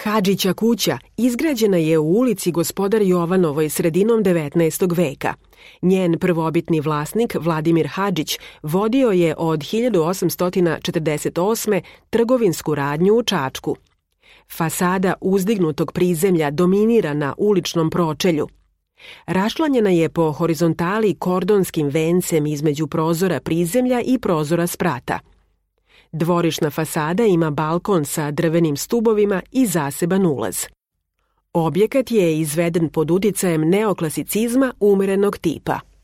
Hadžića kuća izgrađena je u ulici Gospodar Jovanovoj sredinom 19. veka. Njen prvobitni vlasnik, Vladimir Hadžić, vodio je od 1848. trgovinsku radnju u Čačku. Fasada uzdignutog prizemlja dominira na uličnom pročelju. Raščlanjena je po horizontali kordonskim vencem između prozora prizemlja i prozora sprata. Dvorišna fasada ima balkon sa drvenim stubovima i zaseban ulaz. Objekat je izveden pod uticajem neoklasicizma umerenog tipa.